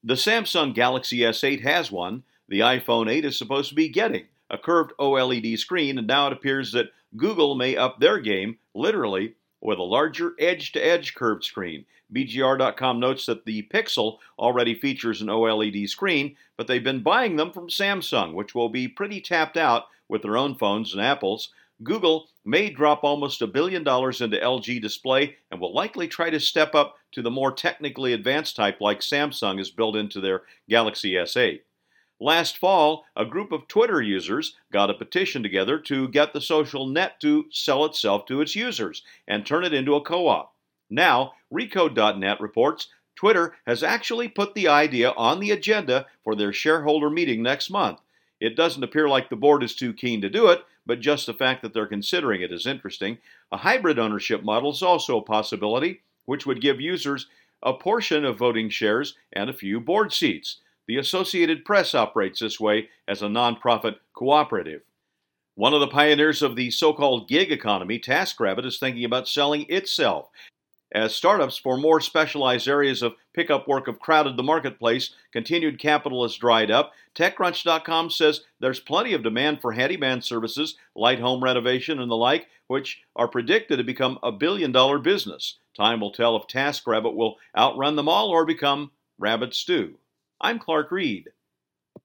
The Samsung Galaxy S8 has one. The iPhone 8 is supposed to be getting a curved OLED screen, and now it appears that Google may up their game, literally, with a larger edge-to-edge curved screen. BGR.com notes that the Pixel already features an OLED screen, but they've been buying them from Samsung, which will be pretty tapped out with their own phones and Apple's. Google may drop almost $1 billion into LG Display and will likely try to step up to the more technically advanced type like Samsung has built into their Galaxy S8. Last fall, a group of Twitter users got a petition together to get the social net to sell itself to its users and turn it into a co-op. Now, Recode.net reports Twitter has actually put the idea on the agenda for their shareholder meeting next month. It doesn't appear like the board is too keen to do it, but just the fact that they're considering it is interesting. A hybrid ownership model is also a possibility, which would give users a portion of voting shares and a few board seats. The Associated Press operates this way as a nonprofit cooperative. One of the pioneers of the so-called gig economy, TaskRabbit, is thinking about selling itself. As startups for more specialized areas of pickup work have crowded the marketplace, continued capital has dried up. TechCrunch.com says there's plenty of demand for handyman services, light home renovation, and the like, which are predicted to become a billion-dollar business. Time will tell if TaskRabbit will outrun them all or become Rabbit Stew. I'm Clark Reed.